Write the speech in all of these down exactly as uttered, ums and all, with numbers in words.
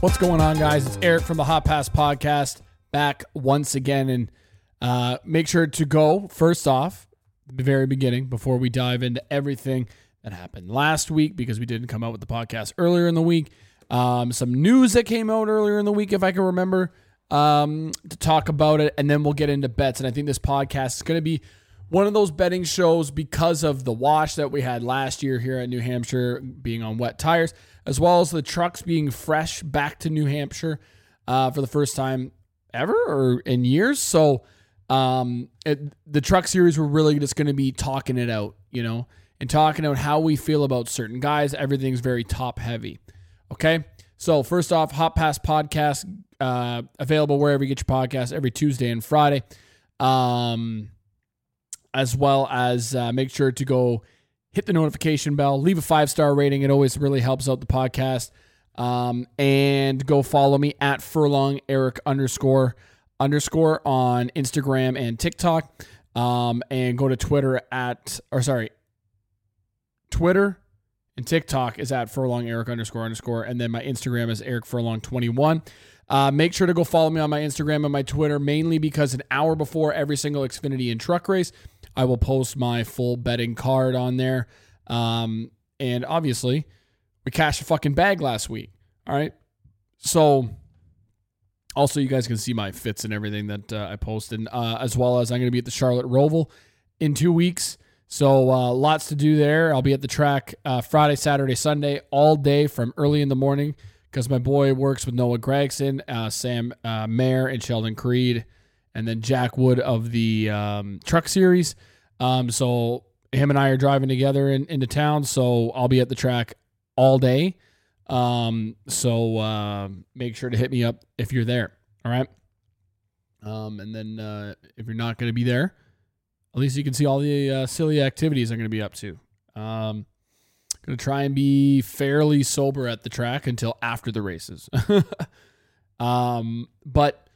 What's going on, guys? It's Eric from the Hot Pass Podcast, back once again. And uh, make sure to go, first off, the very beginning, before we dive into everything that happened last week, because we didn't come out with the podcast earlier in the week. Um, some news that came out earlier in the week, if I can remember, um, to talk about it. And then we'll get into bets. And I think this podcast is going to be one of those betting shows because of the wash that we had last year here at New Hampshire, being on wet tires, as well as the trucks being fresh back to New Hampshire uh, for the first time ever or in years. So um, it, the truck series, we're really just going to be talking it out, you know, and talking out how we feel about certain guys. Everything's very top heavy. Okay. So first off, Hot Pass Podcast, uh, available wherever you get your podcasts every Tuesday and Friday. Um, as well as uh, make sure to go hit the notification bell, leave a five-star rating. It always really helps out the podcast. Um, and go follow me at Furlong Eric underscore underscore on Instagram and TikTok. Um, and go to Twitter at, or sorry, Twitter and TikTok is at Furlong Eric underscore underscore. And then my Instagram is Eric Furlong twenty-one. Uh, make sure to go follow me on my Instagram and my Twitter, mainly because an hour before every single Xfinity and truck race, I will post my full betting card on there. Um, and obviously, we cashed a fucking bag last week. All right. So, also, you guys can see my fits and everything that uh, I posted, uh, as well as I'm going to be at the Charlotte Roval in two weeks. So, uh, lots to do there. I'll be at the track uh, Friday, Saturday, Sunday, all day from early in the morning, because my boy works with Noah Gregson, uh, Sam uh, Mayer, and Sheldon Creed, and then Jack Wood of the um, Truck Series. Um, so him and I are driving together in, into town, so I'll be at the track all day. Um, so uh, make sure to hit me up if you're there, all right? Um, and then uh, if you're not going to be there, at least you can see all the uh, silly activities I'm going to be up to. Um Going to try and be fairly sober at the track until after the races. um, but,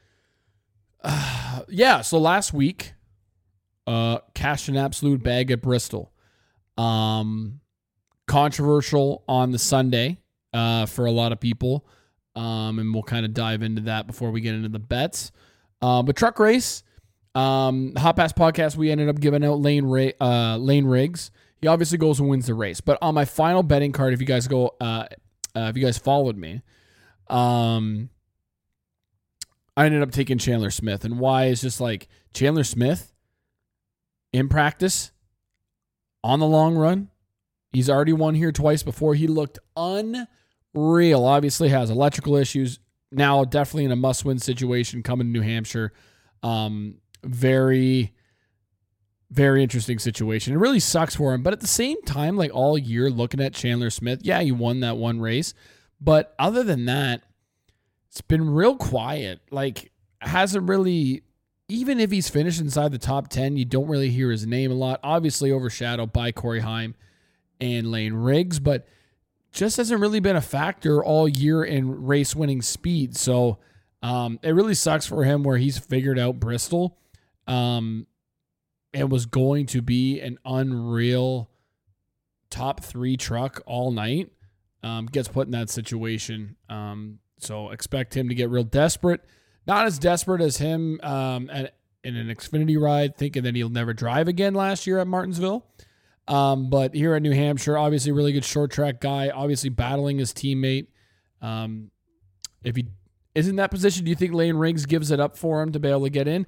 uh, yeah, so last week, uh, cashed an absolute bag at Bristol. Um, controversial on the Sunday uh, for a lot of people, um, and we'll kind of dive into that before we get into the bets. Uh, but truck race, um, Hot Pass Podcast, we ended up giving out Lane, Ra- uh, Lane Riggs. He obviously goes and wins the race. But on my final betting card, if you guys go, uh, uh, if you guys followed me, um, I ended up taking Chandler Smith. And why is just like Chandler Smith in practice on the long run. He's already won here twice before. He looked unreal. Obviously has electrical issues. Now definitely in a must-win situation coming to New Hampshire. Um, very... Very interesting situation. It really sucks for him. But at the same time, like all year looking at Chandler Smith, yeah, he won that one race. But other than that, it's been real quiet. Like, hasn't really, even if he's finished inside the top ten, you don't really hear his name a lot. Obviously overshadowed by Corey Heim and Lane Riggs, but just hasn't really been a factor all year in race winning speed. So um, it really sucks for him where he's figured out Bristol. Um, It was going to be an unreal top three truck all night. Um, gets put in that situation. Um, so expect him to get real desperate. Not as desperate as him um, at, in an Xfinity ride, thinking that he'll never drive again last year at Martinsville. Um, but here at New Hampshire, obviously really good short track guy, obviously battling his teammate. Um, if he is in that position, do you think Lane Riggs gives it up for him to be able to get in?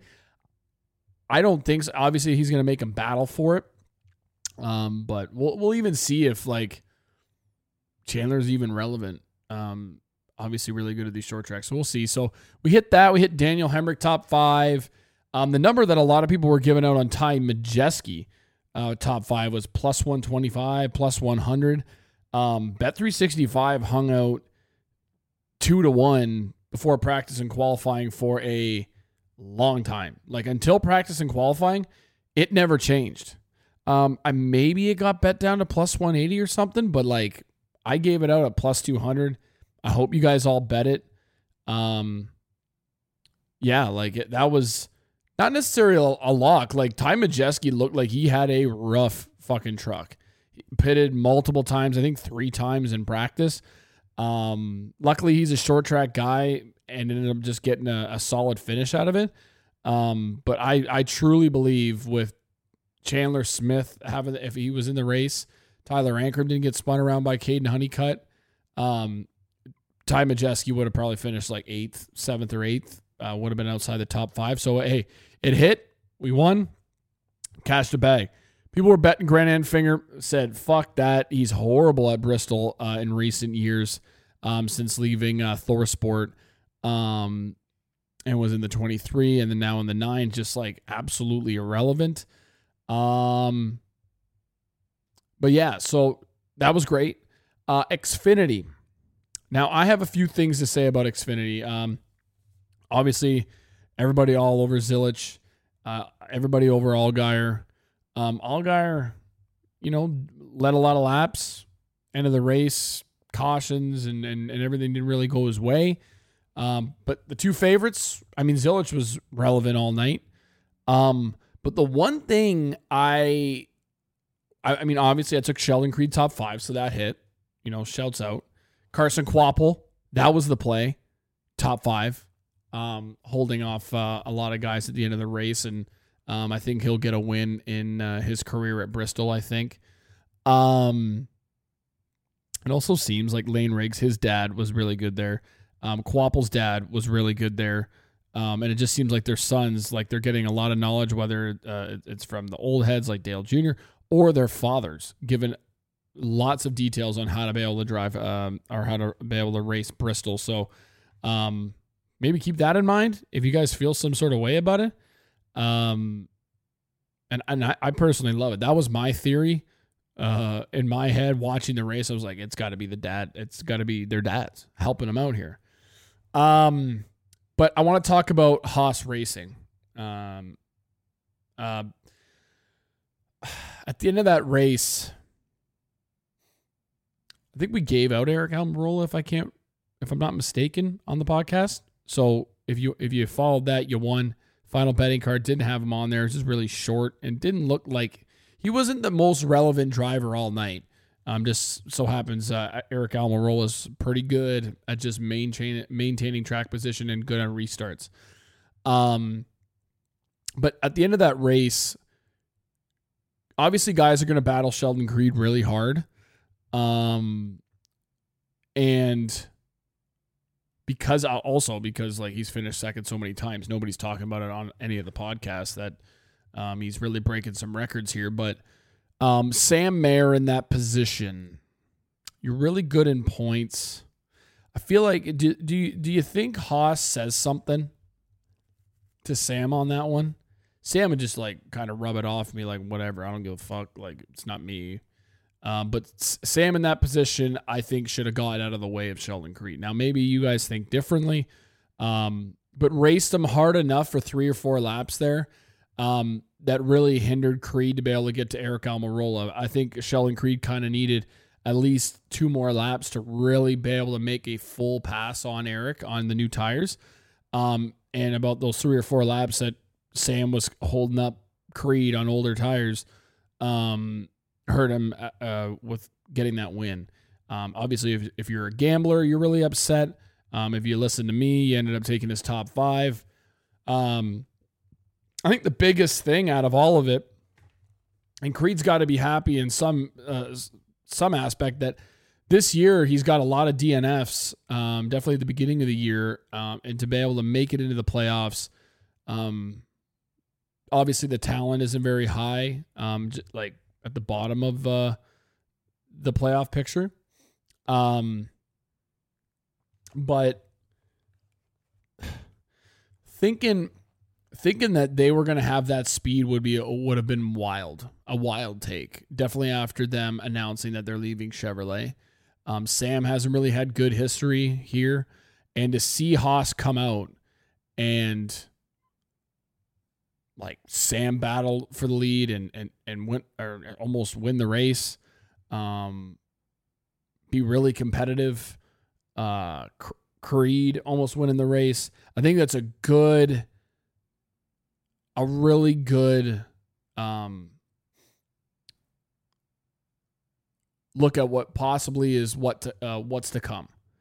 I don't think so. Obviously, he's going to make him battle for it. Um, but we'll we'll even see if like Chandler's even relevant. Um, obviously, really good at these short tracks. So we'll see. So we hit that. We hit Daniel Hemrick top five. Um, the number that a lot of people were giving out on Ty Majeski uh, top five was plus one twenty-five, plus one hundred. Um, Bet three sixty-five hung out two to one before practice and qualifying for a long time. Like until practice and qualifying, it never changed. Um, I maybe it got bet down to plus one eighty or something, but like I gave it out at plus two hundred. I hope you guys all bet it. Um, yeah, like it, that was not necessarily a, a lock. Like Ty Majeski looked like he had a rough fucking truck. He pitted multiple times, I think three times in practice. Um, luckily, he's a short track guy and ended up just getting a, a solid finish out of it. Um, but I, I truly believe with Chandler Smith having, if he was in the race, Tyler Ankrum didn't get spun around by Caden Honeycutt. Um, Ty Majeski would have probably finished like eighth, seventh or eighth. Uh, would have been outside the top five. So hey, it hit. We won. Cashed a bag. People were betting Grant Enfinger, said, fuck that. He's horrible at Bristol uh, in recent years um, since leaving uh, ThorSport um, and was in the twenty-three and then now in the nine, just like absolutely irrelevant. Um, but yeah, so that was great. Uh, Xfinity. Now, I have a few things to say about Xfinity. Um, obviously, everybody all over Zilich, uh, everybody over Allgaier. Um, Allgaier, you know, led a lot of laps, end of the race, cautions, and and, and everything didn't really go his way. Um, but the two favorites, I mean, Zilich was relevant all night. Um, but the one thing I, I, I mean, obviously I took Sheldon Creed top five, so that hit, you know, shouts out. Carson Kvapil, that was the play, top five, um, holding off uh, a lot of guys at the end of the race, and um, I think he'll get a win in uh, his career at Bristol, I think. Um, it also seems like Lane Riggs, his dad, was really good there. Um, Kvapil's dad was really good there. Um, and it just seems like their sons, like they're getting a lot of knowledge, whether uh, it's from the old heads like Dale Junior or their fathers, given lots of details on how to be able to drive um, or how to be able to race Bristol. So um, maybe keep that in mind if you guys feel some sort of way about it. Um, and and I, I personally love it. That was my theory uh, in my head watching the race. I was like, it's got to be the dad. It's got to be their dads helping them out here. Um, but I want to talk about Haas Racing. Um, uh, at the end of that race, I think we gave out Eric Almirola, if I can't, if I'm not mistaken, on the podcast. So if you if you followed that, you won. Final betting card didn't have him on there. It was just really short and didn't look like he wasn't the most relevant driver all night. Um, just so happens uh, Eric Almirola is pretty good at just maintain, maintaining track position and good on restarts. Um, but at the end of that race, obviously guys are going to battle Sheldon Creed really hard. Um, and because also because like he's finished second so many times, nobody's talking about it on any of the podcasts that um, he's really breaking some records here. But um, Sam Mayer in that position, you're really good in points. I feel like do do you, do you think Haas says something to Sam on that one? Sam would just like kind of rub it off me like whatever. I don't give a fuck. Like it's not me. Um, but Sam in that position, I think, should have got out of the way of Sheldon Creed. Now, maybe you guys think differently, um, but raced him hard enough for three or four laps there um, that really hindered Creed to be able to get to Eric Almirola. I think Sheldon Creed kind of needed at least two more laps to really be able to make a full pass on Eric on the new tires. Um, and about those three or four laps that Sam was holding up Creed on older tires, um, hurt him uh, with getting that win. Um, obviously, if, if you're a gambler, you're really upset. Um, if you listen to me, you ended up taking his top five. Um, I think the biggest thing out of all of it, and Creed's got to be happy in some uh, some aspect that this year he's got a lot of D N Fs, um, definitely at the beginning of the year, um, and to be able to make it into the playoffs. Um, obviously, the talent isn't very high. Um, j- like. At the bottom of uh, the playoff picture. Um, but thinking thinking that they were going to have that speed would be would have been wild, a wild take. Definitely after them announcing that they're leaving Chevrolet. Um, Sam hasn't really had good history here. And to see Haas come out and like Sam battle for the lead and and and win or almost win the race, um, be really competitive. Uh, Creed almost winning the race. I think that's a good, a really good um, look at what possibly is what to, uh, what's to come.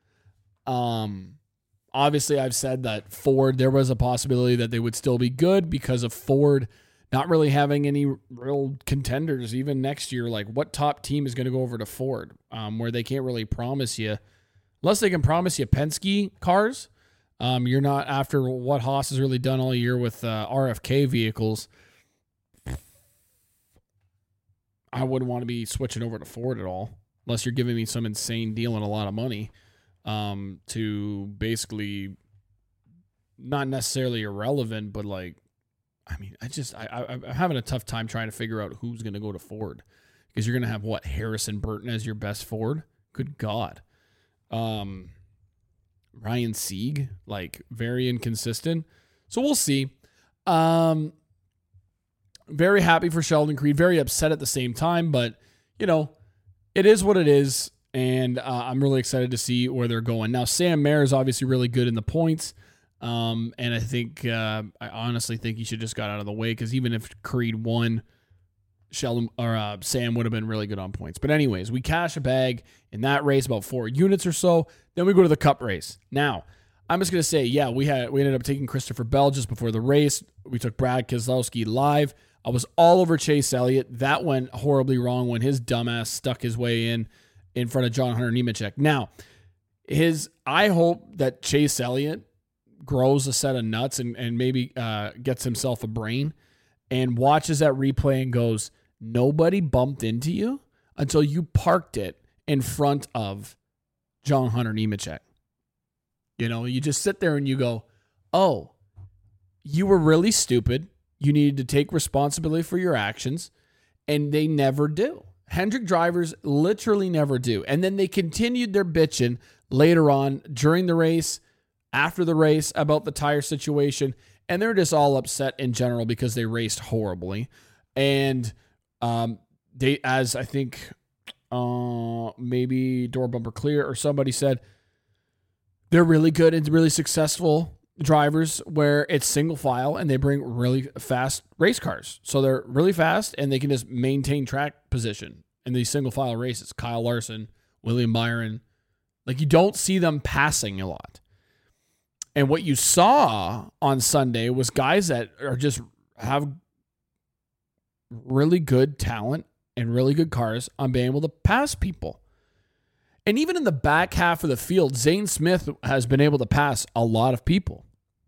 Um, obviously, I've said that Ford, there was a possibility that they would still be good because of Ford not really having any real contenders even next year. Like, what top team is going to go over to Ford, um, where they can't really promise you, unless they can promise you Penske cars. Um, you're not, after what Haas has really done all year with uh, R F K vehicles, I wouldn't want to be switching over to Ford at all, unless you're giving me some insane deal and a lot of money um, to basically not necessarily irrelevant, but like, I mean, I just, I, I, I'm having a tough time trying to figure out who's going to go to Ford, because you're going to have, what, Harrison Burton as your best Ford? Good God. Um, Ryan Sieg, like, very inconsistent. So we'll see. Um, very happy for Sheldon Creed, very upset at the same time, but, you know, it is what it is, and uh, I'm really excited to see where they're going. Now, Sam Mayer is obviously really good in the points. Um, and I think, uh, I honestly think he should just got out of the way, because even if Creed won, Sheldon or uh, Sam would have been really good on points. But anyways, we cash a bag in that race, about four units or so. Then we go to the Cup race. Now, I'm just gonna say, yeah, we had we ended up taking Christopher Bell just before the race. We took Brad Keselowski live. I was all over Chase Elliott. That went horribly wrong when his dumbass stuck his way in in front of John Hunter Nemechek. Now, his I hope that Chase Elliott grows a set of nuts and, and maybe uh, gets himself a brain and watches that replay and goes, nobody bumped into you until you parked it in front of John Hunter Nemechek. You know, you just sit there and you go, oh, you were really stupid. You needed to take responsibility for your actions, and they never do. Hendrick drivers literally never do. And then they continued their bitching later on during the race, after the race, about the tire situation, and they're just all upset in general because they raced horribly. And um, they, as I think uh, maybe Door Bumper Clear or somebody said, they're really good and really successful drivers where it's single file and they bring really fast race cars. So they're really fast and they can just maintain track position in these single file races. Kyle Larson, William Byron, like, you don't see them passing a lot. And what you saw on Sunday was guys that are just have really good talent and really good cars on being able to pass people. And even in the back half of the field, Zane Smith has been able to pass a lot of people,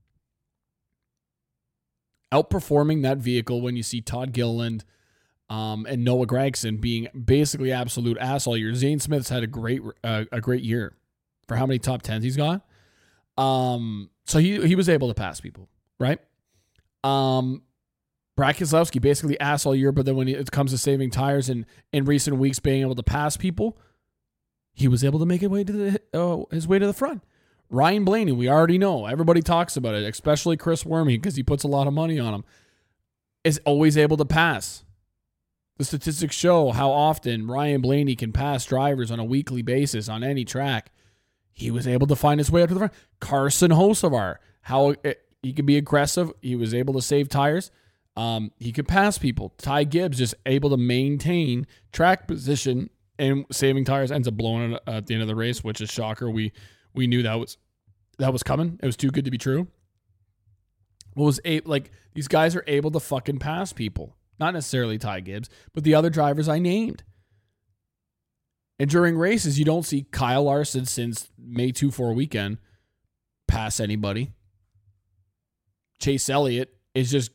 outperforming that vehicle when you see Todd Gilliland um, and Noah Gragson being basically absolute ass all year. Zane Smith's had a great uh, a great year for how many top tens he's got. Um, so he he was able to pass people, right? Um, Brad Keselowski basically ass all year, but then when it comes to saving tires and in recent weeks being able to pass people, he was able to make his way to the uh, his way to the front. Ryan Blaney, we already know. Everybody talks about it, especially Chris Wormy, because he puts a lot of money on him, is always able to pass. The statistics show how often Ryan Blaney can pass drivers on a weekly basis on any track. He was able to find his way up to the front. Carson Hocevar, how it, he could be aggressive. He was able to save tires. Um, he could pass people. Ty Gibbs just able to maintain track position and saving tires, ends up blowing it at the end of the race, which is shocker. We we knew that was that was coming. It was too good to be true. What was a, like these guys are able to fucking pass people. Not necessarily Ty Gibbs, but the other drivers I named. And during races, you don't see Kyle Larson since May two four weekend pass anybody. Chase Elliott is just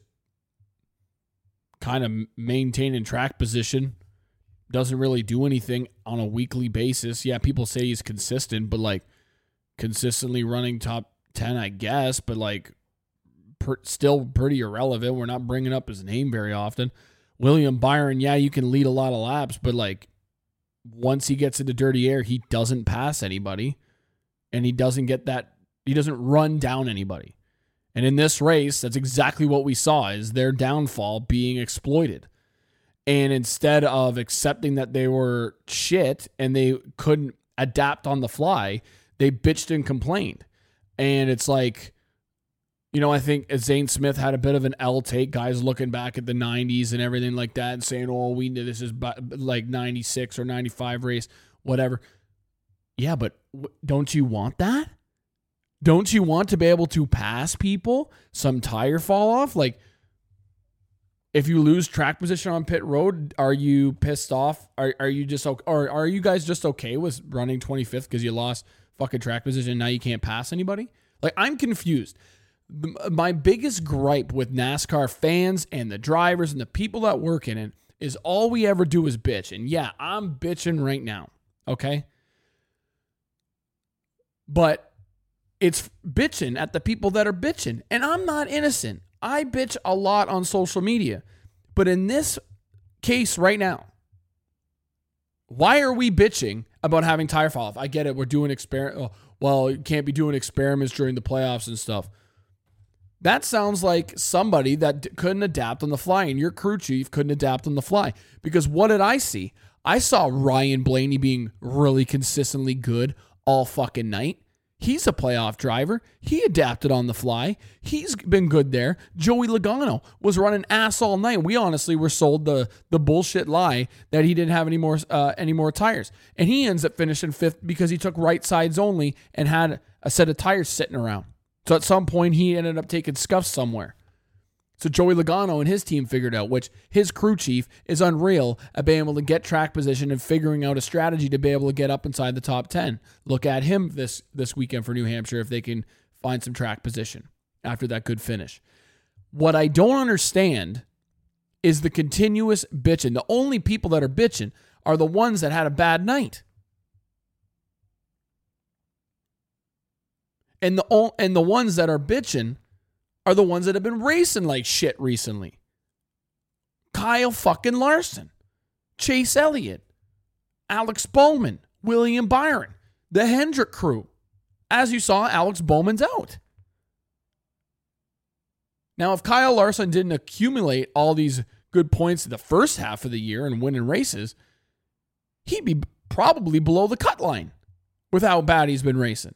kind of maintaining track position. Doesn't really do anything on a weekly basis. Yeah, people say he's consistent, but like consistently running top ten, I guess, but like per, still pretty irrelevant. We're not bringing up his name very often. William Byron, yeah, you can lead a lot of laps, but like once he gets into dirty air, he doesn't pass anybody, and he doesn't get that, he doesn't run down anybody. And in this race, that's exactly what we saw, is their downfall being exploited. And instead of accepting that they were shit and they couldn't adapt on the fly, they bitched and complained. And it's like, you know, I think Zane Smith had a bit of an L take, guys looking back at the nineties and everything like that and saying, oh, we knew this is like ninety-six or ninety-five race, whatever. Yeah, but w- don't you want that? Don't you want to be able to pass people? Some tire fall off? Like, if you lose track position on pit road, are you pissed off? Are are you just okay, or are you guys just okay with running twenty-fifth because you lost fucking track position and now you can't pass anybody? Like, I'm confused. My biggest gripe with NASCAR fans and the drivers and the people that work in it is all we ever do is bitch. And yeah, I'm bitching right now, okay? But it's bitching at the people that are bitching. And I'm not innocent. I bitch a lot on social media. But in this case right now, why are we bitching about having tire fall off? I get it. We're doing experiment. Well, you can't be doing experiments during the playoffs and stuff. That sounds like somebody that d- couldn't adapt on the fly, and your crew chief couldn't adapt on the fly. Because what did I see? I saw Ryan Blaney being really consistently good all fucking night. He's a playoff driver. He adapted on the fly. He's been good there. Joey Logano was running ass all night. We honestly were sold the the bullshit lie that he didn't have any more uh, any more tires, and he ends up finishing fifth because he took right sides only and had a set of tires sitting around. So at some point he ended up taking scuffs somewhere. So Joey Logano and his team figured out, which his crew chief is unreal at being able to get track position and figuring out a strategy to be able to get up inside the top ten. Look at him this, this weekend for New Hampshire if they can find some track position after that good finish. What I don't understand is the continuous bitching. The only people that are bitching are the ones that had a bad night. And the and the ones that are bitching are the ones that have been racing like shit recently. Kyle fucking Larson, Chase Elliott, Alex Bowman, William Byron, the Hendrick crew. As you saw, Alex Bowman's out. Now, if Kyle Larson didn't accumulate all these good points in the first half of the year and winning races, he'd be probably below the cut line with how bad he's been racing.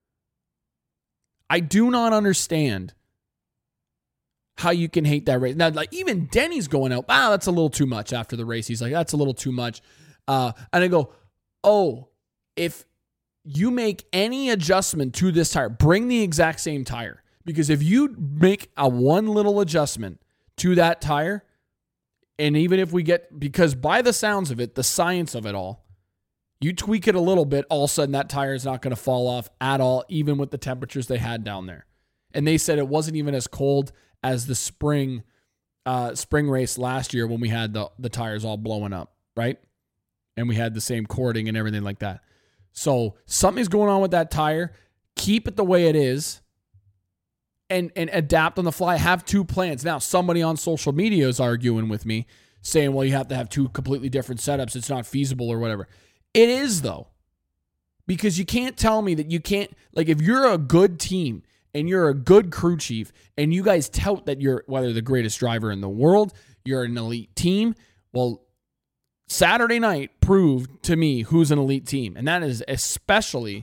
I do not understand how you can hate that race. Now, like, even Denny's going out, ah, that's a little too much after the race. He's like, that's a little too much. Uh, and I go, oh, if you make any adjustment to this tire, bring the exact same tire. Because if you make a one little adjustment to that tire, and even if we get, because by the sounds of it, the science of it all, you tweak it a little bit, all of a sudden that tire is not going to fall off at all, even with the temperatures they had down there. And they said it wasn't even as cold as the spring uh, spring race last year when we had the, the tires all blowing up, right? And we had the same cording and everything like that. So something's going on with that tire. Keep it the way it is and, and adapt on the fly. Have two plans. Now, somebody on social media is arguing with me saying, well, you have to have two completely different setups. It's not feasible or whatever. It is, though, because you can't tell me that you can't, like, if you're a good team and you're a good crew chief and you guys tout that you're, whether the greatest driver in the world, you're an elite team, well, Saturday night proved to me who's an elite team, and that is especially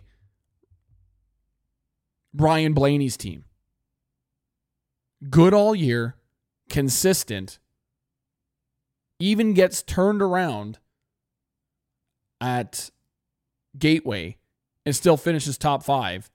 Ryan Blaney's team. Good all year, consistent, even gets turned around at Gateway and still finishes top five.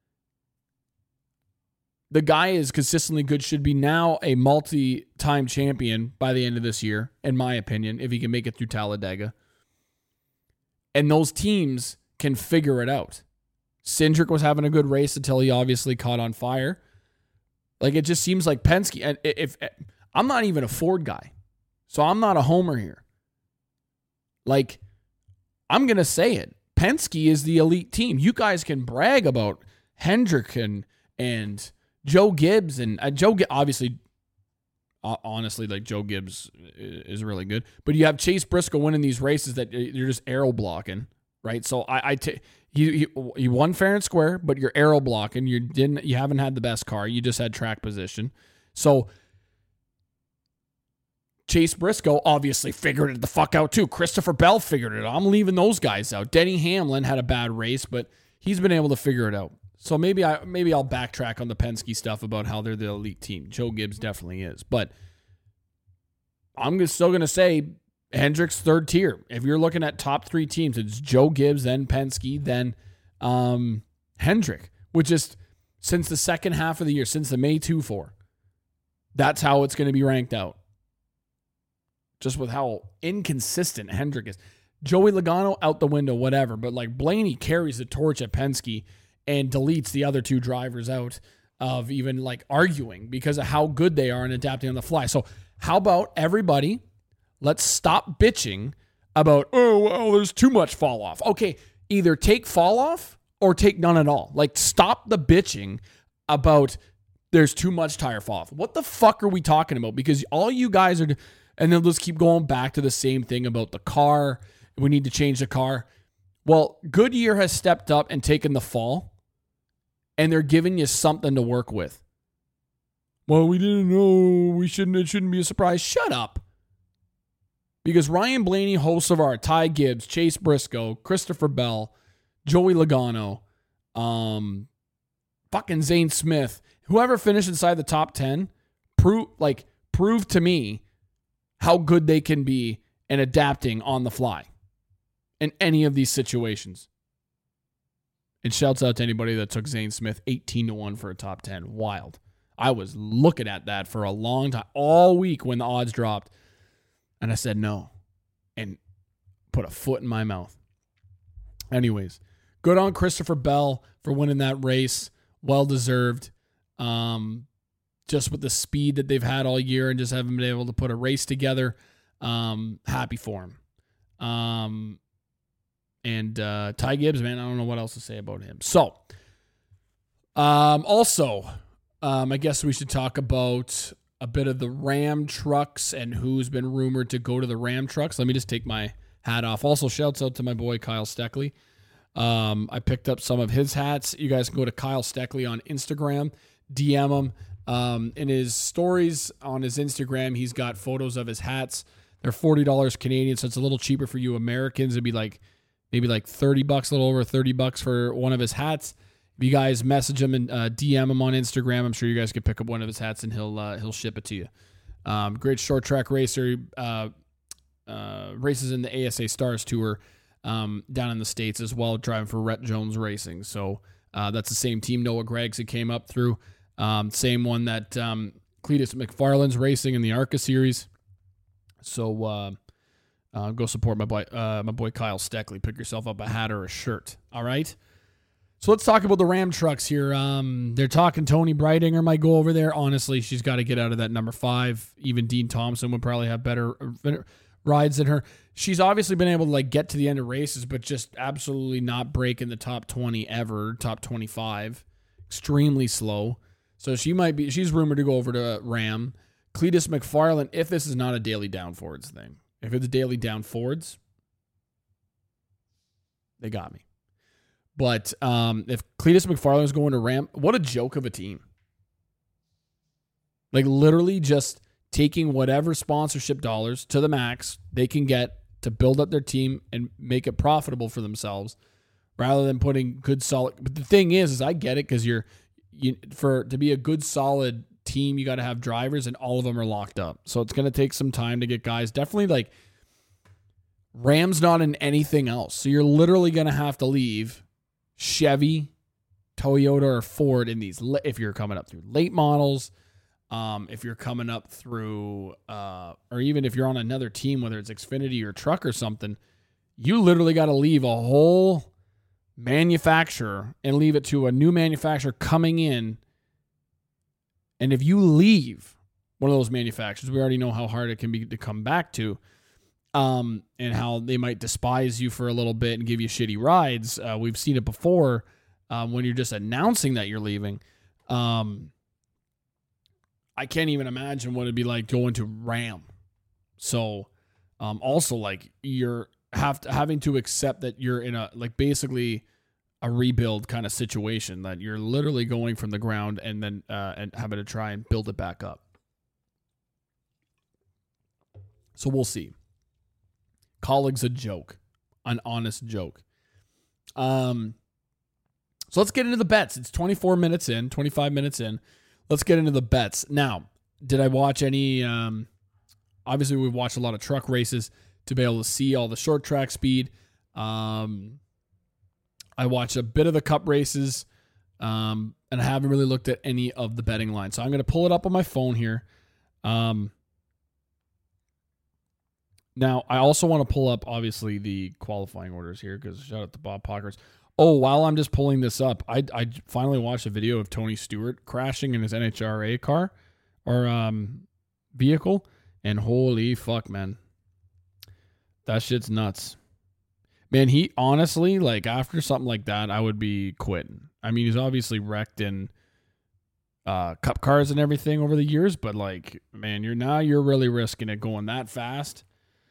The guy is consistently good, should be now a multi-time champion by the end of this year, in my opinion, if he can make it through Talladega. And those teams can figure it out. Cindric was having a good race until he obviously caught on fire. Like, it just seems like Penske, and if, if I'm not even a Ford guy, so I'm not a homer here. Like, I'm going to say it. Penske is the elite team. You guys can brag about Hendrick and, and Joe Gibbs. And uh, Joe, obviously, uh, honestly, like Joe Gibbs is really good. But you have Chase Briscoe winning these races that you're just aero blocking, right? So I, I t- he, he, he won fair and square, but you're aero blocking. You didn't. You haven't had the best car. You just had track position. So Chase Briscoe obviously figured it the fuck out too. Christopher Bell figured it out. I'm leaving those guys out. Denny Hamlin had a bad race, but he's been able to figure it out. So maybe I maybe I'll backtrack on the Penske stuff about how they're the elite team. Joe Gibbs definitely is, but I'm still gonna say Hendrick's third tier. If you're looking at top three teams, it's Joe Gibbs, then Penske, then um, Hendrick, which is since the second half of the year, since the May two four. That's how it's going to be ranked out. Just with how inconsistent Hendrick is. Joey Logano out the window, whatever. But like Blaney carries the torch at Penske and deletes the other two drivers out of even like arguing because of how good they are and adapting on the fly. So how about everybody, let's stop bitching about, oh, well, there's too much fall off. Okay, either take fall off or take none at all. Like stop the bitching about there's too much tire fall off. What the fuck are we talking about? Because all you guys are, and then let's keep going back to the same thing about the car. We need to change the car. Well, Goodyear has stepped up and taken the fall, and they're giving you something to work with. Well, we didn't know. We shouldn't. It shouldn't be a surprise. Shut up. Because Ryan Blaney, Hocevar, Ty Gibbs, Chase Briscoe, Christopher Bell, Joey Logano, um, fucking Zane Smith, whoever finished inside the top ten, prove like prove to me how good they can be in adapting on the fly in any of these situations. And shouts out to anybody that took Zane Smith eighteen to one for a top ten. Wild. I was looking at that for a long time, all week when the odds dropped. And I said no. And put a foot in my mouth. Anyways, good on Christopher Bell for winning that race. Well deserved. Um, just with the speed that they've had all year and just haven't been able to put a race together. Um, happy for him. Um, and uh, Ty Gibbs, man, I don't know what else to say about him. So, um, also, um, I guess we should talk about a bit of the Ram trucks and who's been rumored to go to the Ram trucks. Let me just take my hat off. Also, shouts out to my boy Kyle Steckley. Um, I picked up some of his hats. You guys can go to Kyle Steckley on Instagram, D M him. Um, in his stories on his Instagram, he's got photos of his hats. They're forty dollars Canadian, so it's a little cheaper for you Americans. It'd be like maybe like thirty bucks, a little over thirty bucks for one of his hats. If you guys message him and uh, D M him on Instagram, I'm sure you guys can pick up one of his hats and he'll uh, he'll ship it to you. Um, great short track racer, uh, uh, races in the A S A Stars Tour um, down in the States as well, driving for Rhett Jones Racing. So uh, that's the same team Noah Gregson came up through. Um, same one that um, Cletus McFarland's racing in the ARCA series. So uh, uh, go support my boy, uh, my boy Kyle Steckley. Pick yourself up a hat or a shirt. All right. So let's talk about the Ram trucks here. Um, they're talking Tony Breidinger might go over there. Honestly, she's got to get out of that number five. Even Dean Thompson would probably have better rides than her. She's obviously been able to like get to the end of races, but just absolutely not break in the top twenty ever, top twenty-five. Extremely slow. So she might be. She's rumored to go over to Ram. Cletus McFarland, if this is not a daily down Fords thing, if it's a daily down Fords, they got me. But um, if Cletus McFarland is going to Ram, what a joke of a team. Like literally just taking whatever sponsorship dollars to the max they can get to build up their team and make it profitable for themselves rather than putting good solid. But the thing is, is I get it because you're, you, for to be a good solid team, you got to have drivers and all of them are locked up. So it's going to take some time to get guys. Definitely like Ram's not in anything else. So you're literally going to have to leave Chevy, Toyota, or Ford in these, if you're coming up through late models, um, if you're coming up through, uh, or even if you're on another team, whether it's Xfinity or truck or something, you literally got to leave a whole manufacturer and leave it to a new manufacturer coming in. And if you leave one of those manufacturers, we already know how hard it can be to come back to. Um, and how they might despise you for a little bit and give you shitty rides. Uh, we've seen it before um, when you're just announcing that you're leaving. Um, I can't even imagine what it'd be like going to Ram. So um, also like you're have to, having to accept that you're in a like basically a rebuild kind of situation, that you're literally going from the ground and then uh, and having to try and build it back up. So we'll see. Colleague's a joke, an honest joke. Um, so let's get into the bets. It's twenty-four minutes in, twenty-five minutes in. Let's get into the bets. Now, did I watch any, um, obviously we've watched a lot of truck races. to be able to see all the short track speed. Um, I watched a bit of the cup races, um, and I haven't really looked at any of the betting lines. So I'm going to pull it up on my phone here. Um, now, I also want to pull up, obviously, the qualifying orders here because shout out to Bob Pockers. Oh, while I'm just pulling this up, I I finally watched a video of Tony Stewart crashing in his N H R A car or um, vehicle, and holy fuck, man. That shit's nuts. Man, he honestly, like, after something like that, I would be quitting. I mean, he's obviously wrecked in uh, cup cars and everything over the years, but, like, man, you're now you're really risking it going that fast.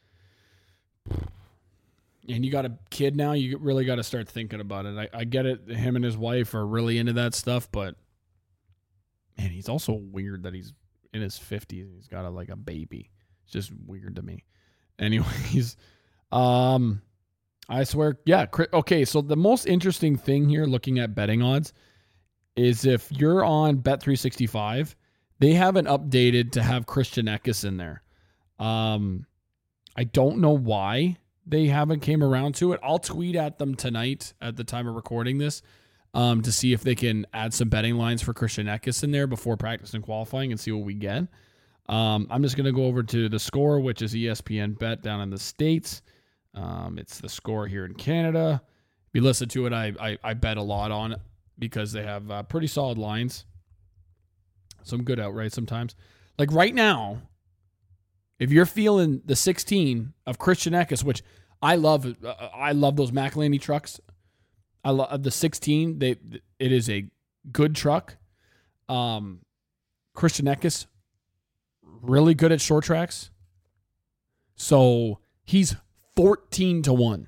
And you got a kid now, you really got to start thinking about it. I, I get it. Him and his wife are really into that stuff, but, man, he's also weird that he's in his fifties. He's got a, like a baby. It's just weird to me. Anyways, um, I swear, yeah. Okay, so the most interesting thing here, looking at betting odds, is if you're on Bet three sixty-five, they haven't updated to have Christian Eckes in there. Um, I don't know why they haven't came around to it. I'll tweet at them tonight at the time of recording this um, to see if they can add some betting lines for Christian Eckes in there before practice and qualifying and see what we get. Um, I'm just going to go over to the Score, which is E S P N Bet down in the States. Um, it's the Score here in Canada. If you listen to it, I, I, I bet a lot on it because they have uh, pretty solid lines. Some good outright sometimes. Like right now, if you're feeling the sixteen of Christian Eckes, which I love, uh, I love those McElhaney trucks. I love the sixteen. They it is a good truck. Um, Christian Eckes, really good at short tracks. So he's fourteen to one.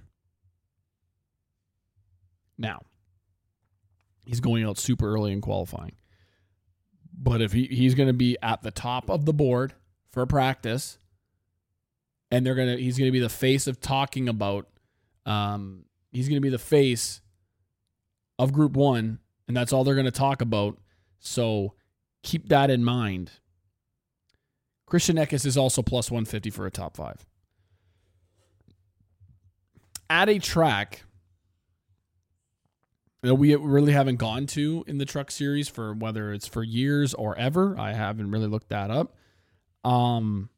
Now, he's going out super early in qualifying. But if he, he's going to be at the top of the board for practice, and they're gonna he's gonna be the face of talking about um he's gonna be the face of Group One, and that's all they're gonna talk about. So keep that in mind. Christian Eckes is also plus one fifty for a top five. At a track that we really haven't gone to in the Truck Series for whether it's for years or ever. I haven't really looked that up. Um,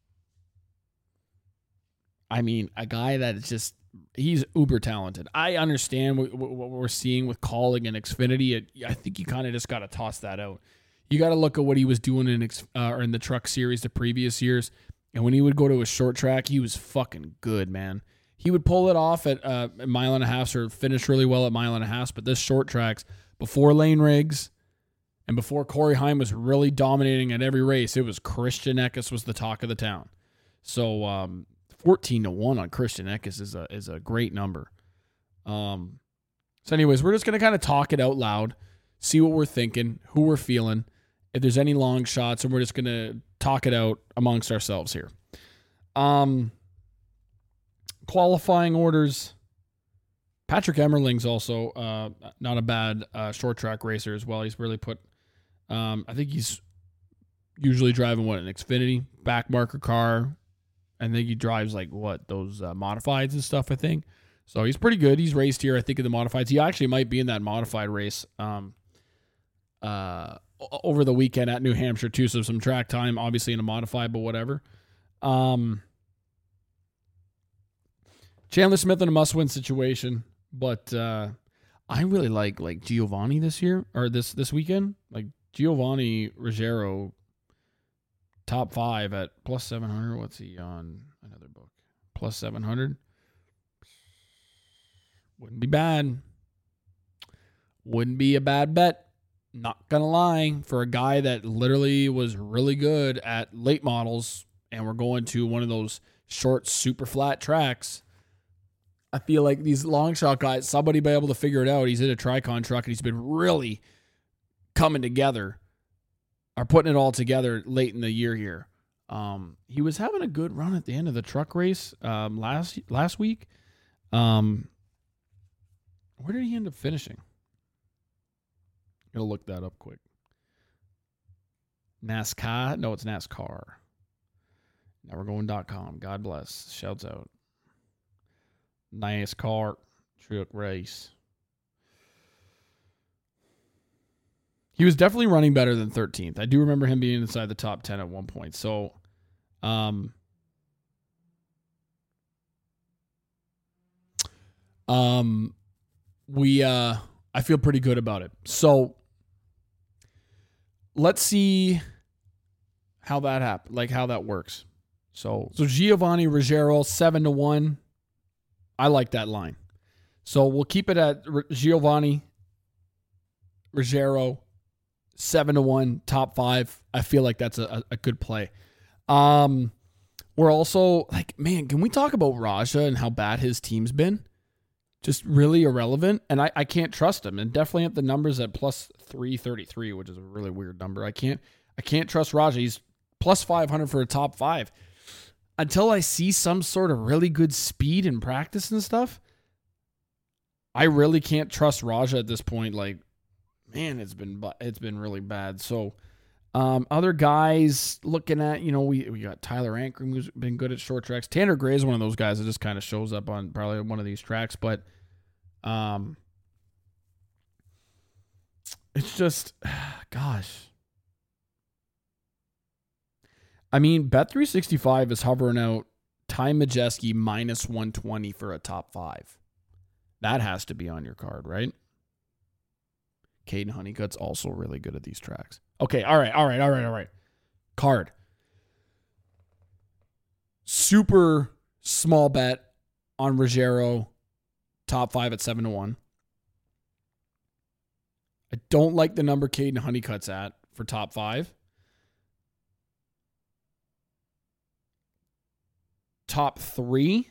I mean, a guy that is just, he's uber talented. I understand what, what we're seeing with Kaulig and Xfinity. I think you kind of just got to toss that out. You got to look at what he was doing in uh, or in the Truck Series the previous years. And when he would go to a short track, he was fucking good, man. He would pull it off at uh, a mile and a half or finish really well at mile and a half. But this short tracks, before Lane Riggs and before Corey Heim was really dominating at every race, it was Christian Eckes was the talk of the town. So um, fourteen to one on Christian Eckes is a is a great number. Um, so anyways, we're just going to kind of talk it out loud, see what we're thinking, who we're feeling, if there's any long shots, and we're just going to talk it out amongst ourselves here. Um, qualifying orders. Patrick Emmerling's also uh, not a bad uh, short track racer as well. He's really put, um, I think he's usually driving what, an Xfinity back marker car. I think he drives like what, those uh, modifieds and stuff, I think. So he's pretty good. He's raced here, I think, in the modifieds. He actually might be in that modified race um, uh, over the weekend at New Hampshire too. So some track time, obviously in a modified, but whatever. Um, Chandler Smith in a must-win situation, but uh, I really like like Giovanni this year or this this weekend. Like Giovanni Ruggiero, top five at plus seven hundred. What's he on? Another book, plus seven hundred. Wouldn't be bad. Wouldn't be a bad bet. Not gonna lie, for a guy that literally was really good at late models, and we're going to one of those short, super flat tracks. I feel like these long shot guys, somebody be able to figure it out. He's in a Tricon truck, and he's been really coming together, or putting it all together late in the year here. Um, he was having a good run at the end of the truck race um, last last week. Um, where did he end up finishing? I'm gonna look that up quick. NASCAR? No, it's NASCAR. never going dot com. God bless. Shouts out. NASCAR truck race. He was definitely running better than thirteenth. I do remember him being inside the top ten at one point. So, um, um, we, uh, I feel pretty good about it. So let's see how that happened, like how that works. So, so Giovanni Ruggiero, seven to one. I like that line. So we'll keep it at R- Giovanni Ruggiero, seven to one, top five. I feel like that's a, a good play. Um, we're also like, man, can we talk about Raja and how bad his team's been? Just really irrelevant. And I, I can't trust him. And definitely at the numbers at plus three thirty-three, which is a really weird number. I can't, I can't trust Raja. He's plus five hundred for a top five. Until I see some sort of really good speed in practice and stuff, I really can't trust Raja at this point. Like, man, it's been it's been really bad. So, um, other guys looking at, you know, we we got Tyler Ankrum, who's been good at short tracks. Tanner Gray is one of those guys that just kind of shows up on probably one of these tracks, but um, it's just, gosh. I mean, Bet three sixty-five is hovering out Ty Majeski minus one twenty for a top five. That has to be on your card, right? Caden Honeycutt's also really good at these tracks. Okay, all right, all right, all right, all right. Card. Super small bet on Ruggiero, top five at seven to one. I don't like the number Caden Honeycutt's at for top five. Top three,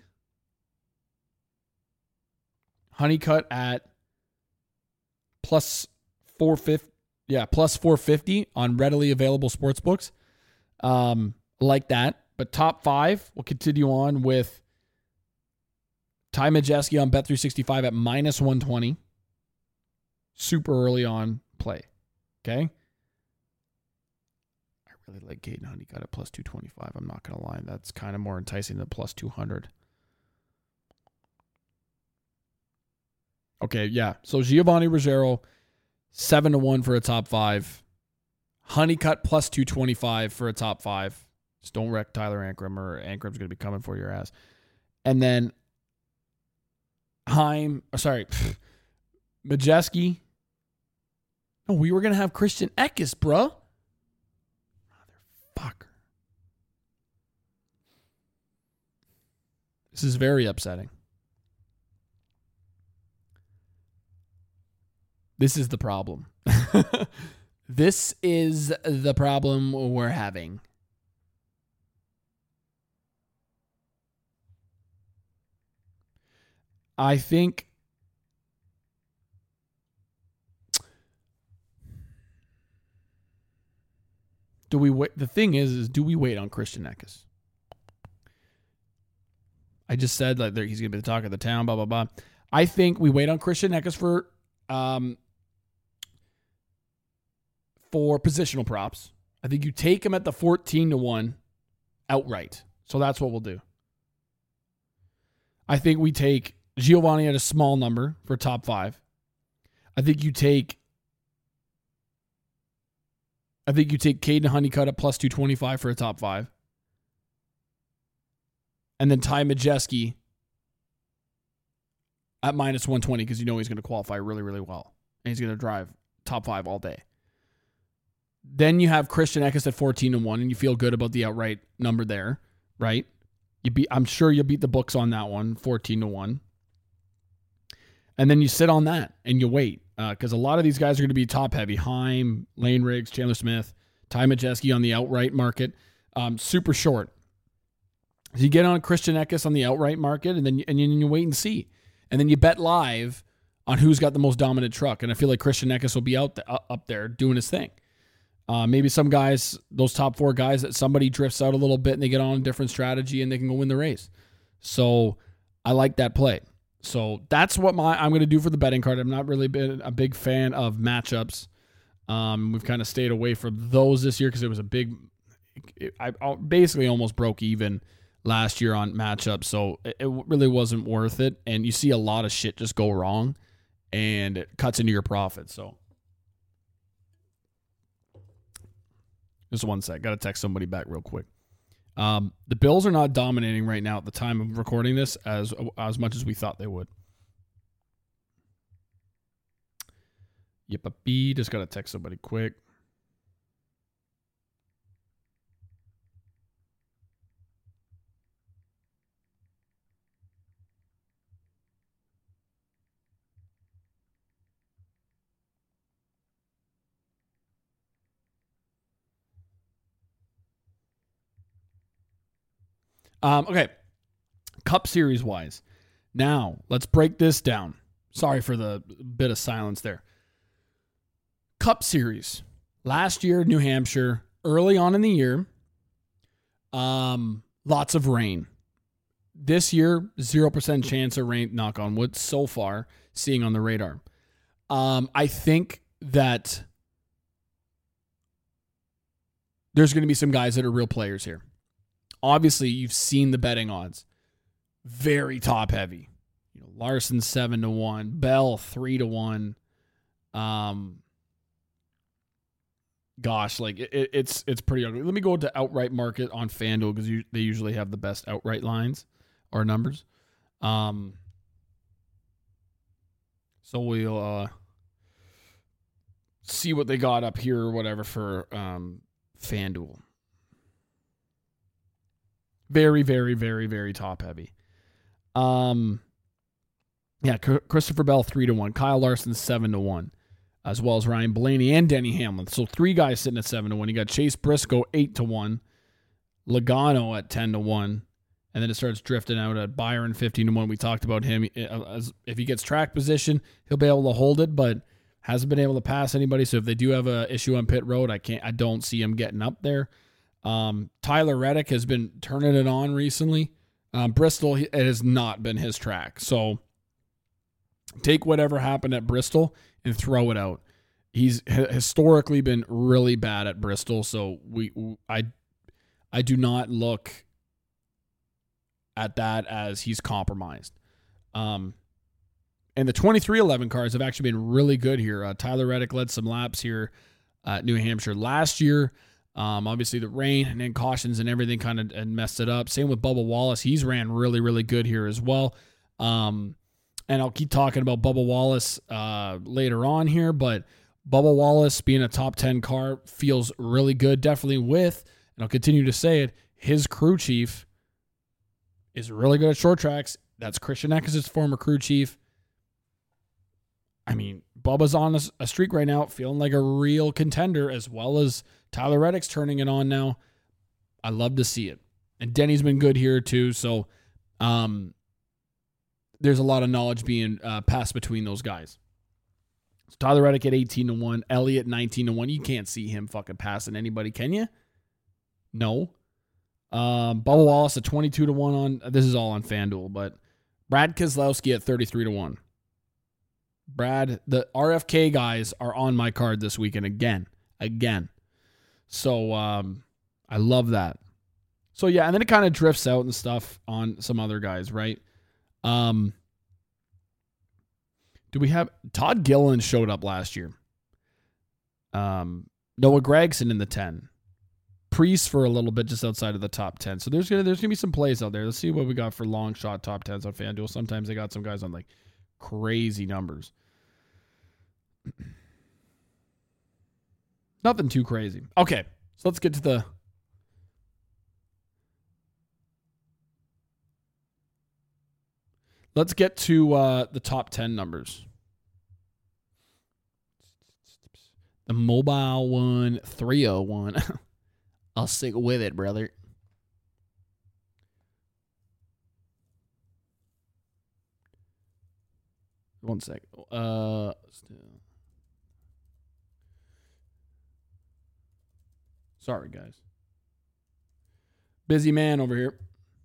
Honeycutt at plus four fifty. Yeah, plus four fifty on readily available sports books. Um, like that. But top five, we'll continue on with Ty Majeski on Bet three sixty-five at minus one twenty. Super early on play. Okay. I really like Caden Honeycutt at plus two twenty-five. I'm not going to lie. That's kind of more enticing than plus two hundred. Okay, yeah. So Giovanni Ruggiero, seven to one for a top five. Honeycutt plus two twenty-five for a top five. Just don't wreck Tyler Ankrum, or Ankram's going to be coming for your ass. And then Heim, or sorry, Majeski. No, we were going to have Christian Eckes, bro. Motherfucker. This is very upsetting. This is the problem. This is the problem we're having. I think do we wait? The thing is, is do we wait on Christian Eckes? I just said that he's going to be the talk of the town, blah, blah, blah. I think we wait on Christian Eckes for um, for positional props. I think you take him at the fourteen to one outright. So that's what we'll do. I think we take Giovanni at a small number for top five. I think you take I think you take Caden Honeycutt at plus two twenty-five for a top five. And then Ty Majeski at minus one twenty because you know he's going to qualify really, really well. And he's going to drive top five all day. Then you have Christian Eckes at fourteen to one, and you feel good about the outright number there, right? You beat, I'm sure you'll beat the books on that one, fourteen to one. And then you sit on that and you wait because uh, a lot of these guys are going to be top heavy. Heim, Lane Riggs, Chandler Smith, Ty Majeski on the outright market, um, super short. So you get on Christian Eckes on the outright market, and then you, and you, and you wait and see. And then you bet live on who's got the most dominant truck. And I feel like Christian Eckes will be out the, uh, up there doing his thing. Uh, maybe some guys, those top four guys, that somebody drifts out a little bit and they get on a different strategy and they can go win the race. So I like that play. So that's what my I'm going to do for the betting card. I'm not really been a big fan of matchups. Um, we've kind of stayed away from those this year because it was a big, it, I basically almost broke even last year on matchups, so it, it really wasn't worth it. And you see a lot of shit just go wrong, and it cuts into your profit. So just one sec. Got to text somebody back real quick. Um, the Bills are not dominating right now at the time of recording this as as much as we thought they would. Yep, a B. Just got to text somebody quick. Um, okay, Cup Series wise. Now, let's break this down. Sorry for the bit of silence there. Cup Series. Last year, New Hampshire, early on in the year, um, lots of rain. This year, zero percent chance of rain, knock on wood, so far, seeing on the radar. Um, I think that there's going to be some guys that are real players here. Obviously, you've seen the betting odds. Very top heavy. You know, Larson seven to one, Bell three to one. Um, gosh, like it, it's it's pretty ugly. Let me go to outright market on FanDuel because they usually have the best outright lines or numbers. Um, so we'll uh, see what they got up here or whatever for um, FanDuel. Very, very, very, very top heavy. Um, yeah, C- Christopher Bell three to one, Kyle Larson seven to one, as well as Ryan Blaney and Denny Hamlin. So three guys sitting at seven to one. You got Chase Briscoe eight to one, Logano at ten to one, and then it starts drifting out at Byron fifteen to one. We talked about him as if he gets track position, he'll be able to hold it, but hasn't been able to pass anybody. So if they do have a issue on pit road, I can't. I don't see him getting up there. Um, Tyler Reddick has been turning it on recently. Um, Bristol, it has not been his track. So take whatever happened at Bristol and throw it out. He's h- historically been really bad at Bristol. So we, I, I do not look at that as he's compromised. Um, and the twenty-three eleven cars have actually been really good here. Uh, Tyler Reddick led some laps here at New Hampshire last year. Um, obviously the rain and then cautions and everything kind of messed it up. Same with Bubba Wallace. He's ran really, really good here as well. Um, and I'll keep talking about Bubba Wallace uh, later on here, but Bubba Wallace being a top ten car feels really good. Definitely with, and I'll continue to say it, his crew chief is really good at short tracks. That's Christian Eckes' former crew chief. I mean, Bubba's on a, a streak right now, feeling like a real contender, as well as Tyler Reddick's turning it on now. I love to see it. And Denny's been good here too. So um, there's a lot of knowledge being uh, passed between those guys. So Tyler Reddick at eighteen to one, Elliott nineteen to one. You can't see him fucking passing anybody, can you? No. Um, Bubba Wallace at twenty-two to one on, this is all on FanDuel, but Brad Keselowski at thirty-three to one. Brad, the R F K guys are on my card this weekend again. Again. So um, I love that. So yeah, and then it kind of drifts out and stuff on some other guys, right? Um, do we have Todd Gilliland showed up last year? Um, Noah Gragson in the ten. Priest for a little bit just outside of the top ten. So there's gonna there's gonna be some plays out there. Let's see what we got for long shot top tens on FanDuel. Sometimes they got some guys on like crazy numbers. Nothing too crazy. Okay, so let's get to the let's get to uh, the top ten numbers. The mobile one, three oh one. I'll stick with it, brother. One sec. Uh, still. Sorry, guys. Busy man over here.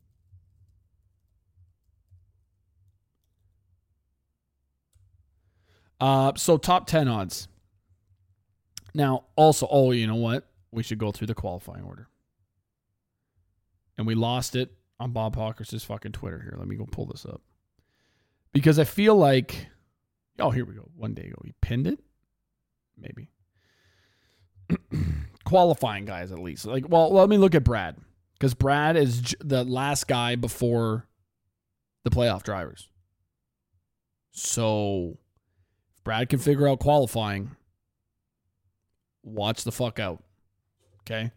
Uh, so top ten odds. Now, also, oh, you know what? We should go through the qualifying order. and we lost it on Bob Hawkers' fucking Twitter here. Let me go pull this up. Because I feel like, oh, here we go. One day ago, he pinned it? Maybe. Qualifying guys, at least. Like, well, let me look at Brad. Because Brad is j- the last guy before the playoff drivers. So, if Brad can figure out qualifying, watch the fuck out. Okay?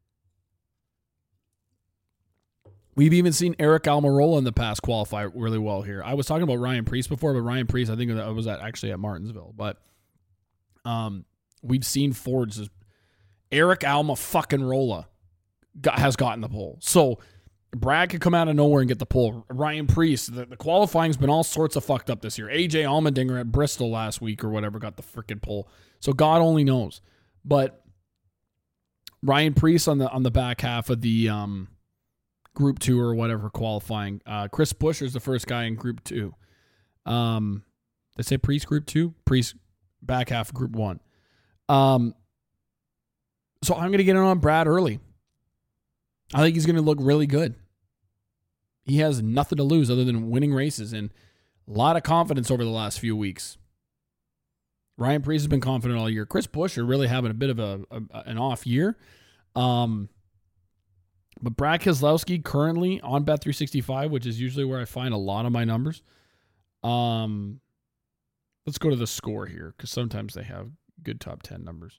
We've even seen Eric Almirola in the past qualify really well here. I was talking about Ryan Preece before, but Ryan Preece, I think I was at actually at Martinsville. But um, we've seen Ford's Eric Alma fucking Rolla got, has gotten the pole. So Brad could come out of nowhere and get the pole. Ryan Preece, the, the qualifying's been all sorts of fucked up this year. A J Allmendinger at Bristol last week or whatever got the freaking pole. So God only knows. But Ryan Preece on the on the back half of the um. Group two or whatever qualifying. Uh, Chris Buescher is the first guy in Group two. Um, did I say Priest Group two? Priest back half of Group one. Um, so I'm going to get in on Brad early. I think he's going to look really good. He has nothing to lose other than winning races and a lot of confidence over the last few weeks. Ryan Preece has been confident all year. Chris Buescher really having a bit of a, a an off year. Um, But Brad Keselowski currently on Bet three sixty-five, which is usually where I find a lot of my numbers. Um, let's go to the score here because sometimes they have good top ten numbers.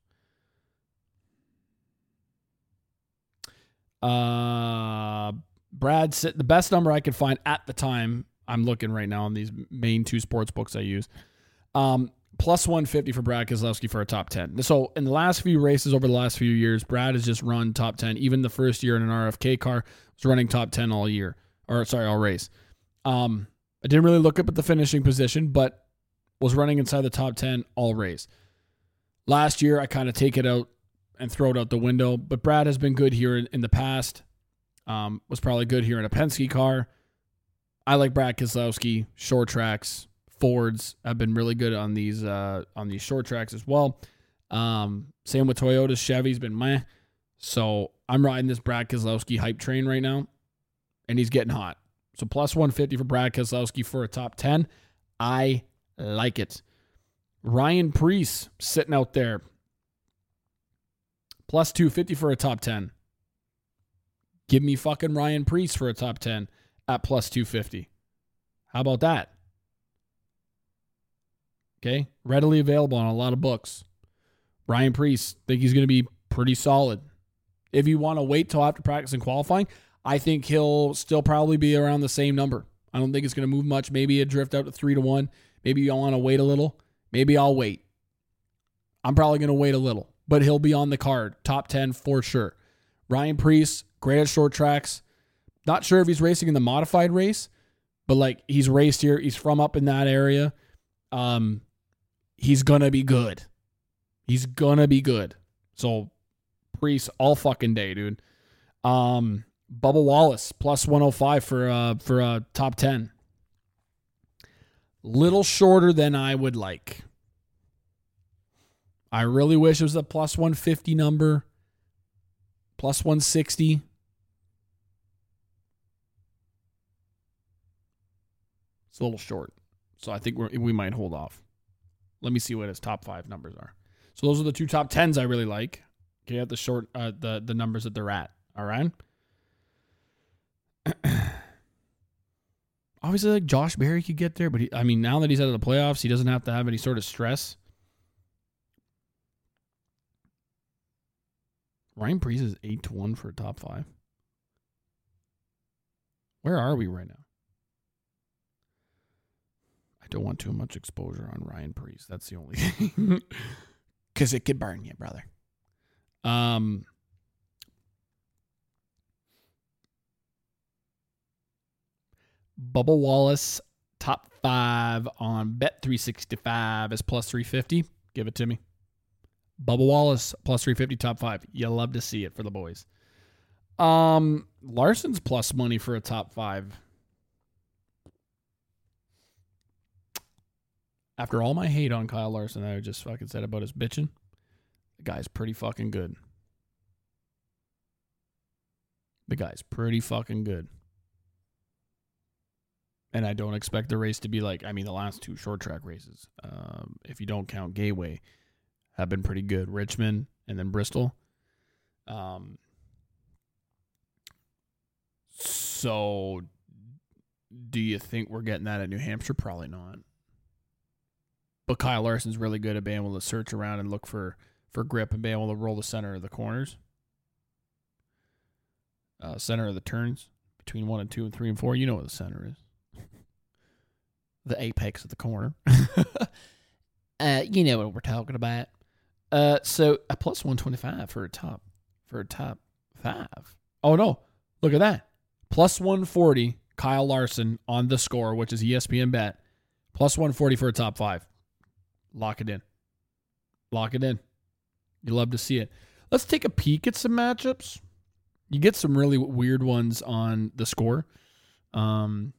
Uh, Brad, the best number I could find at the time, I'm looking right now on these main two sports books I use. Um, plus one fifty for Brad Keselowski for a top ten. So in the last few races over the last few years, Brad has just run top ten. Even the first year in an R F K car was running top ten all year. Or sorry, all race. Um, I didn't really look up at the finishing position, but was running inside the top ten all race. Last year, I kind of take it out and throw it out the window. But Brad has been good here in, in the past. Um, was probably good here in a Penske car. I like Brad Keselowski, short tracks. Fords have been really good on these uh, on these short tracks as well. Um, same with Toyota. Chevy's been meh. So I'm riding this Brad Keselowski hype train right now, and he's getting hot. So plus one fifty for Brad Keselowski for a top ten. I like it. Ryan Preece sitting out there. Plus two fifty for a top ten. Give me fucking Ryan Preece for a top ten at plus two fifty. How about that? Okay, readily available on a lot of books. Ryan Preece, think he's going to be pretty solid. If you want to wait till after practice and qualifying, I think he'll still probably be around the same number. I don't think it's going to move much. Maybe a drift out to three to one. Maybe you'll want to wait a little. Maybe I'll wait. I'm probably going to wait a little, but he'll be on the card. Top ten for sure. Ryan Preece, great at short tracks. Not sure if he's racing in the modified race, but like he's raced here. He's from up in that area. Um, he's going to be good. He's going to be good. So Preece all fucking day, dude. Um, Bubba Wallace plus one oh five for uh for a uh, top ten. Little shorter than I would like. I really wish it was a plus one fifty number. Plus one sixty. It's a little short. So I think we're, we might hold off. Let me see what his top five numbers are. So those are the two top tens I really like. Okay, at the short, uh, the, the numbers that they're at. All right. Obviously, like Josh Berry could get there, but he, I mean, now that he's out of the playoffs, he doesn't have to have any sort of stress. Ryan Preece is eight to one for a top five. Where are we right now? I don't want too much exposure on Ryan Preece. That's the only thing. Because it could burn you, brother. Um, Bubba Wallace, top five on Bet three sixty-five is plus three fifty. Give it to me. Bubba Wallace, plus three fifty, top five. You love to see it for the boys. Um, Larson's plus money for a top five. After all my hate on Kyle Larson that I just fucking said about his bitching, the guy's pretty fucking good. The guy's pretty fucking good. And I don't expect the race to be like, I mean, the last two short track races, um, if you don't count Gateway, have been pretty good. Richmond and then Bristol. Um, so do you think we're getting that at New Hampshire? Probably not. But Kyle Larson's really good at being able to search around and look for, for grip and being able to roll the center of the corners. Uh, center of the turns between one and two and three and four. You know what the center is. The apex of the corner. uh, you know what we're talking about. Uh, so a plus one twenty-five for a top for a top five. Oh no, look at that. Plus one forty, Kyle Larson on the score, which is E S P N Bet. Plus one forty for a top five. Lock it in. Lock it in. You love to see it. Let's take a peek at some matchups. You get some really weird ones on the score. Um,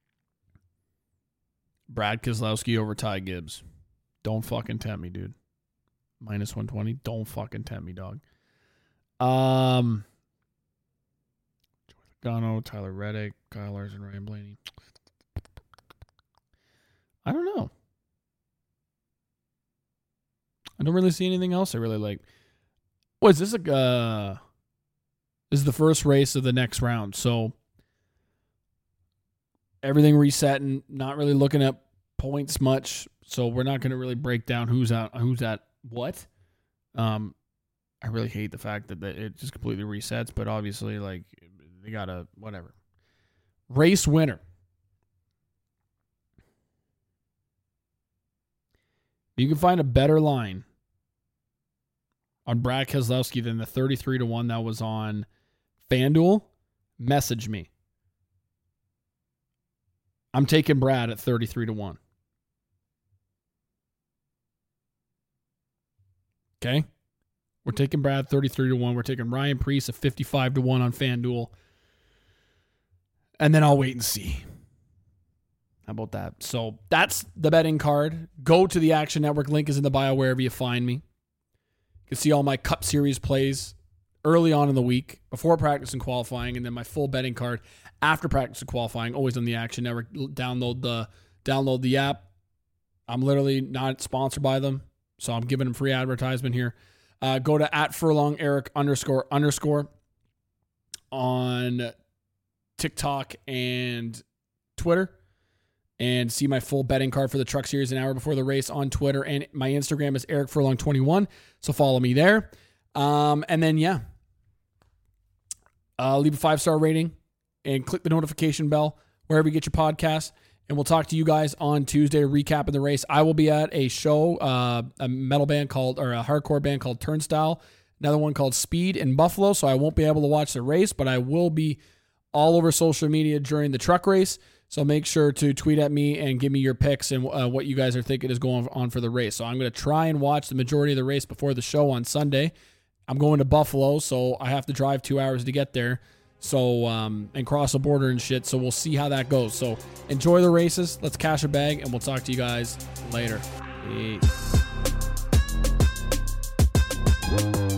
Brad Keselowski over Ty Gibbs. Don't fucking tempt me, dude. Minus one twenty. Don't fucking tempt me, dog. Um, Logano, Tyler Reddick, Kyle Larson, Ryan Blaney. I don't know. I don't really see anything else I really like. What is this? A, uh, this is the first race of the next round, so everything reset and not really looking at points much. So we're not going to really break down who's out, who's at what. Um, I really hate the fact that it just completely resets, but obviously, like, they got to whatever. Race winner. You can find a better line on Brad Keselowski than the thirty-three to one that was on FanDuel. Message me. I'm taking Brad at thirty-three to one. Okay? We're taking Brad thirty-three to one. We're taking Ryan Preece at fifty-five to one on FanDuel. And then I'll wait and see. How about that? So that's the betting card. Go to the Action Network. Link is in the bio wherever you find me. You can see all my Cup Series plays early on in the week, before practice and qualifying, and then my full betting card after practice and qualifying, always on the Action Network. Download the download the app. I'm literally not sponsored by them, so I'm giving them free advertisement here. Uh, go to at Furlong Eric underscore underscore on TikTok and Twitter, and see my full betting card for the Truck Series an hour before the race on Twitter. And my Instagram is Eric Furlong twenty-one, so follow me there. Um, and then, yeah, uh, leave a five-star rating and click the notification bell wherever you get your podcast. And we'll talk to you guys on Tuesday, recapping the race. I will be at a show, uh, a metal band called, or a hardcore band called Turnstile, another one called Speed in Buffalo. So I won't be able to watch the race, but I will be all over social media during the truck race. So make sure to tweet at me and give me your picks and uh, what you guys are thinking is going on for the race. So I'm going to try and watch the majority of the race before the show on Sunday. I'm going to Buffalo, so I have to drive two hours to get there. So, um, and cross the border and shit. So we'll see how that goes. So enjoy the races. Let's cash a bag, and we'll talk to you guys later. Peace.